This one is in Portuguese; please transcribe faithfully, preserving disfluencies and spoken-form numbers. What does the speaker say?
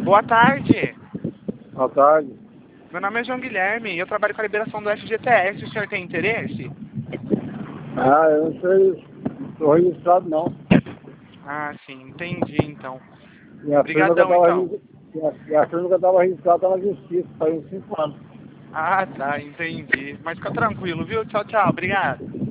Boa tarde. Boa tarde. Meu nome é João Guilherme e eu trabalho com a liberação do F G T S. O senhor tem interesse? Ah, eu não sei, estou registrado não. Ah, sim, entendi então. Minha firma que eu Obrigadão estava então. minha, minha firma que eu estava registrada está na justiça, faz uns cinco anos. Ah, tá, entendi. Mas fica tranquilo, viu? Tchau, tchau. Obrigado.